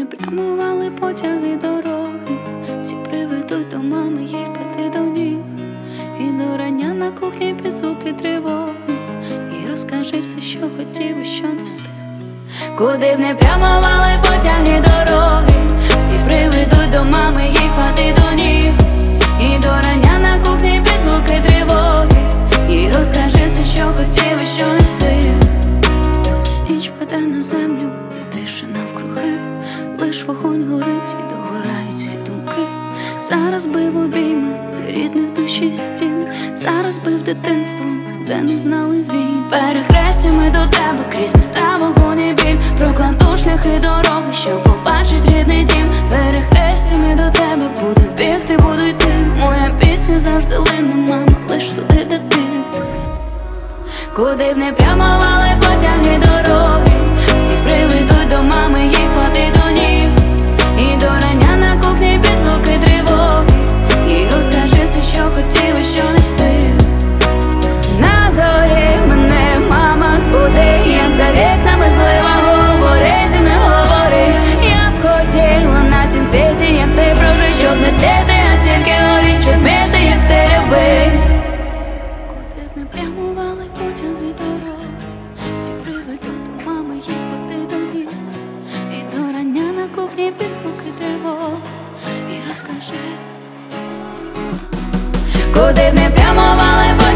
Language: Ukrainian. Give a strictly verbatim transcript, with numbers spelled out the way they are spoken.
прямували потяги дороги, всі приведуть до мами, їй впади до ніг. І до рання на кухні під звуки тривоги, і розкажи все, що хотів і що не встиг. Куди б не прямували потяги дороги, всі приведуть до мами, їй впади до ніг. І до рання на кухні під звуки тривоги, і розкажи все, що хотів і що не встиг. Ніч паде на землю, і тиша навкруги, лиш вогонь горить і догорають всі думки. Зараз бив обійми рідних душі стін, зараз бив дитинство, де не знали війн. Перехрестями до тебе крізь міста вогонь і біль, прокладу шляхи дороги, щоб побачить рідний дім. Перехрестями до тебе буду бігти, буду йти. Моя пісня завжди лине, мама, лиш туди, де ти. Куди б не прямували потяги дороги, всі приведуть до мами, їй впади до ніг. І до рання на кухні під звуки тривоги, і розкажи все, що хотів і що не встиг. На зорі мене мама збуди, як за вікнами злива, говори зі мною, говори. Я б хотіла на цім світі, як ти прожить, щоб не тити, а тільки горіть, щоб вміти, як ти любить. Куди б не прямували потяги дороги, всі приведуть до мами, їй впади до ніг. І до рання на кухні під звуки тривог, і розкажи. Куди б не прямували потяги